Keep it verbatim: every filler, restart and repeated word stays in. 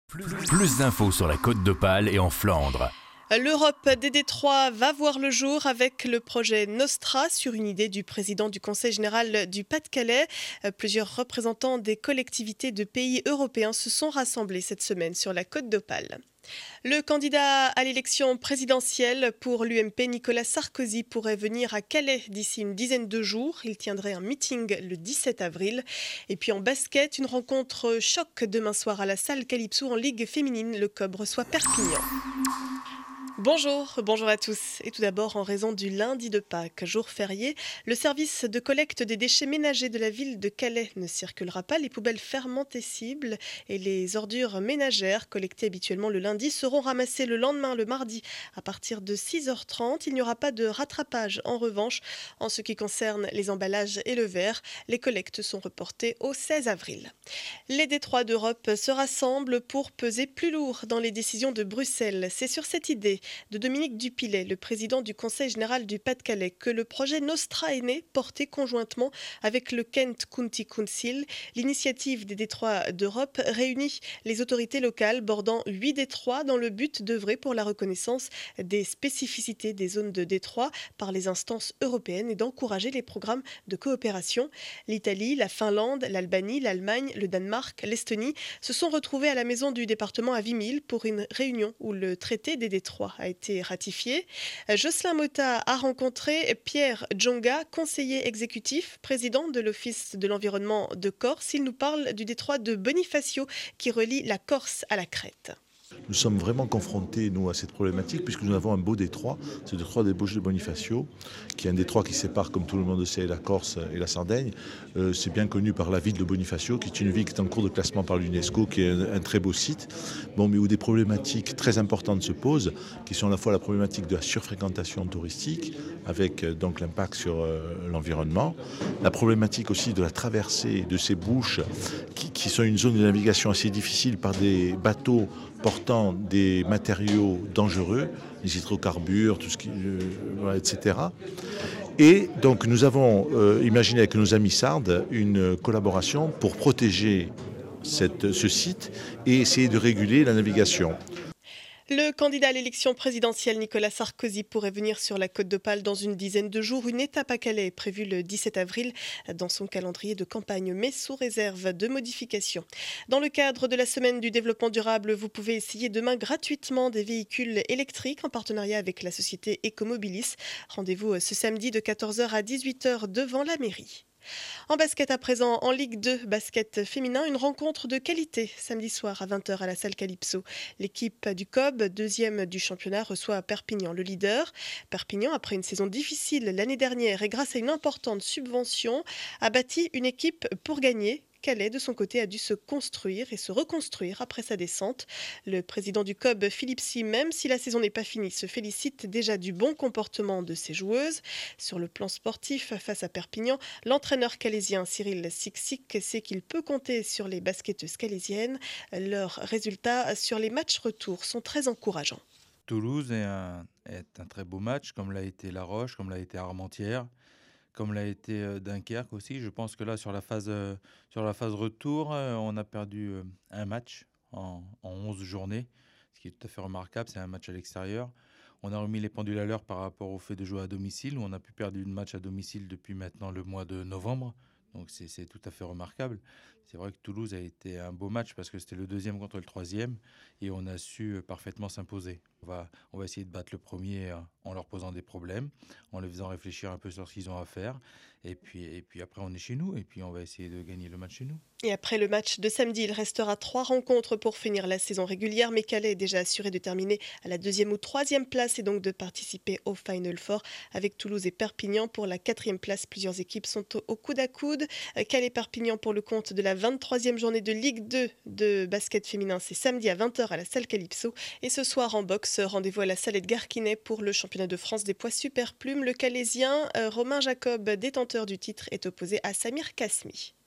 Plus, plus d'infos sur la Côte d'Opale et en Flandre. L'Europe des détroits va voir le jour avec le projet Nostra sur une idée du président du Conseil général du Pas-de-Calais. Plusieurs représentants des collectivités de pays européens se sont rassemblés cette semaine sur la Côte d'Opale. Le candidat à l'élection présidentielle pour l'U M P, Nicolas Sarkozy, pourrait venir à Calais d'ici une dizaine de jours. Il tiendrait un meeting le dix-sept avril. Et puis en basket, une rencontre choc demain soir à la salle Calypso en Ligue féminine. Le C O B reçoit Perpignan. Bonjour, bonjour à tous. Et tout d'abord, en raison du lundi de Pâques, jour férié, le service de collecte des déchets ménagers de la ville de Calais ne circulera pas. Les poubelles fermentescibles et les ordures ménagères collectées habituellement le lundi seront ramassées le lendemain, le mardi, à partir de six heures trente. Il n'y aura pas de rattrapage. En revanche, en ce qui concerne les emballages et le verre, les collectes sont reportées au seize avril. Les détroits d'Europe se rassemblent pour peser plus lourd dans les décisions de Bruxelles. C'est sur cette idée de Dominique Dupilet, le président du Conseil général du Pas-de-Calais, que le projet Nostra est né, porté conjointement avec le Kent County Council. L'initiative des détroits d'Europe réunit les autorités locales bordant huit détroits dans le but d'œuvrer pour la reconnaissance des spécificités des zones de détroit par les instances européennes et d'encourager les programmes de coopération. L'Italie, la Finlande, l'Albanie, l'Allemagne, le Danemark, l'Estonie se sont retrouvés à la maison du département à Wimille pour une réunion où le traité des détroits a été ratifié. Jocelyn Motta a rencontré Pierre Djonga, conseiller exécutif, président de l'Office de l'environnement de Corse. Il nous parle du détroit de Bonifacio qui relie la Corse à la Crète. Nous sommes vraiment confrontés, nous, à cette problématique, puisque nous avons un beau détroit, c'est le détroit des Bauges de Bonifacio, qui est un détroit qui sépare, comme tout le monde le sait, la Corse et la Sardaigne. Euh, c'est bien connu par la ville de Bonifacio, qui est une ville qui est en cours de classement par l'UNESCO, qui est un, un très beau site, bon, mais où des problématiques très importantes se posent, qui sont à la fois la problématique de la surfréquentation touristique, avec euh, donc l'impact sur euh, l'environnement, la problématique aussi de la traversée de ces bouches, qui, qui sont une zone de navigation assez difficile par des bateaux portant des matériaux dangereux, les hydrocarbures, tout ce qui, euh, voilà, et cetera. Et donc nous avons euh, imaginé avec nos amis sardes une collaboration pour protéger cette, ce site et essayer de réguler la navigation. Le candidat à l'élection présidentielle Nicolas Sarkozy pourrait venir sur la Côte d'Opale dans une dizaine de jours. Une étape à Calais est prévue le dix-sept avril dans son calendrier de campagne, mais sous réserve de modifications. Dans le cadre de la semaine du développement durable, vous pouvez essayer demain gratuitement des véhicules électriques en partenariat avec la société Ecomobilis. Rendez-vous ce samedi de quatorze heures à dix-huit heures devant la mairie. En basket à présent, en Ligue deux, basket féminin, une rencontre de qualité samedi soir à vingt heures à la salle Calypso. L'équipe du C O B, deuxième du championnat, reçoit Perpignan, le leader. Perpignan, après une saison difficile l'année dernière et grâce à une importante subvention, a bâti une équipe pour gagner. Calais, de son côté, a dû se construire et se reconstruire après sa descente. Le président du C O B, Philippe Sy, même si la saison n'est pas finie, se félicite déjà du bon comportement de ses joueuses. Sur le plan sportif, face à Perpignan, l'entraîneur calaisien Cyril Siksik sait qu'il peut compter sur les basketteuses calaisiennes. Leurs résultats sur les matchs retour sont très encourageants. Toulouse est un, est un très beau match, comme l'a été La Roche, comme l'a été Armentières, comme l'a été Dunkerque aussi. Je pense que là, sur la phase, euh, sur la phase retour, euh, on a perdu euh, un match en, en onze journées, ce qui est tout à fait remarquable. C'est un match à l'extérieur. On a remis les pendules à l'heure par rapport au fait de jouer à domicile, où on a pu perdre une match à domicile depuis maintenant le mois de novembre. Donc c'est, c'est tout à fait remarquable. C'est vrai que Toulouse a été un beau match parce que c'était le deuxième contre le troisième et on a su parfaitement s'imposer. On va, on va essayer de battre le premier en leur posant des problèmes, en les faisant réfléchir un peu sur ce qu'ils ont à faire. Et puis, et puis après, on est chez nous et puis on va essayer de gagner le match chez nous. Et après le match de samedi, il restera trois rencontres pour finir la saison régulière. Mais Calais est déjà assuré de terminer à la deuxième ou troisième place et donc de participer au Final Four avec Toulouse et Perpignan. Pour la quatrième place, plusieurs équipes sont au, au coude à coude. Calais-Perpignan pour le compte de la vingt-troisième journée de Ligue deux de basket féminin. C'est samedi à vingt heures à la salle Calypso. Et ce soir en boxe, rendez-vous à la salle Edgar Quinet pour le championnat de France des poids super plumes. Le Calaisien euh, Romain Jacob, détenteur du titre, est opposé à Samir Kasmi.